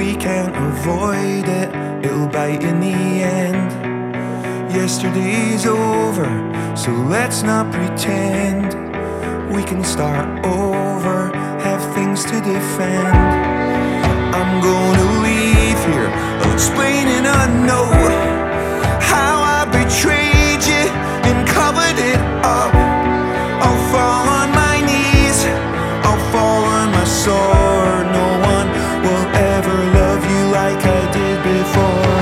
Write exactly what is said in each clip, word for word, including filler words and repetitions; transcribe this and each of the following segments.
we can't avoid it, it'll bite in the end. Yesterday's over, so let's not pretend. We can start over, have things to defend. I'm gonna leave here, I'll explain in a note how I betrayed you and covered it up. I'll fall on my knees, I'll fall on my sword. No one will ever love you like I did before.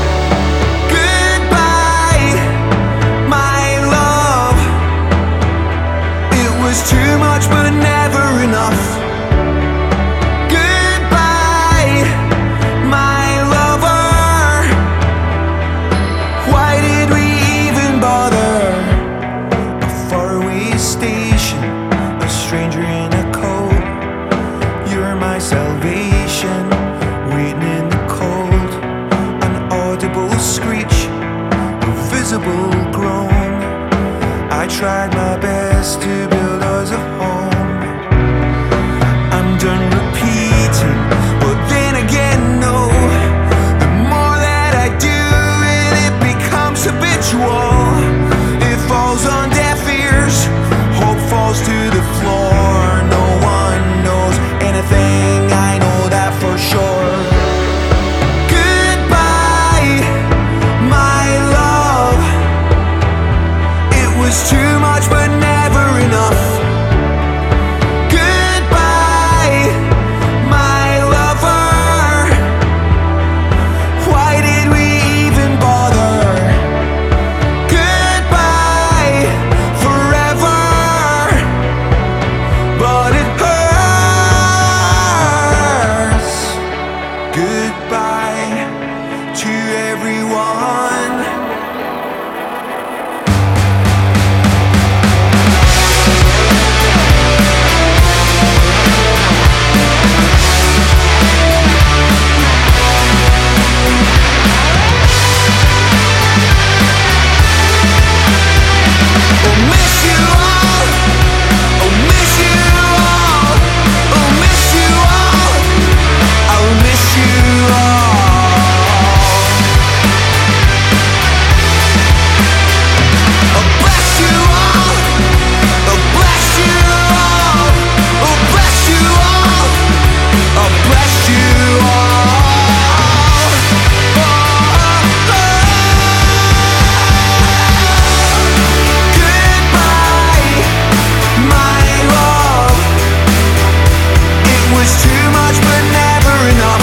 Goodbye, my love. It was too much but never enough. Goodbye, my lover. Why did we even bother? A faraway station, a stranger in a coat. You're my salvation, waiting in the cold. An audible screech, a visible groan. I tried my best to build us a home. I'm done repeating, but then again, no. The more that I do it, it becomes habitual. It falls on deaf ears, hope falls to the floor. No one knows anything, I know that for sure. Goodbye, my love. It was too much but never enough. Goodbye, my lover. Why did we even bother? Goodbye, forever. But it hurts. Goodbye to everyone. I'll miss you all. I'll miss you all. I'll miss you all. I'll miss you all. I'll bless you all. I'll bless you all. I'll bless you all. I'll bless you all. Goodbye, my love. It was too much but never enough.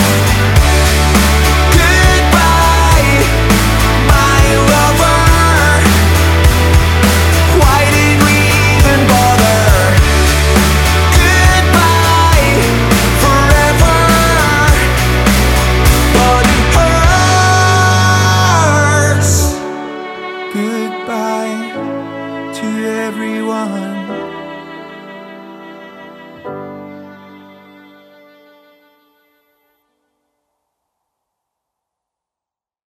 Goodbye, my lover. Why did we even bother? Goodbye, forever. But it hurts. Goodbye to everyone.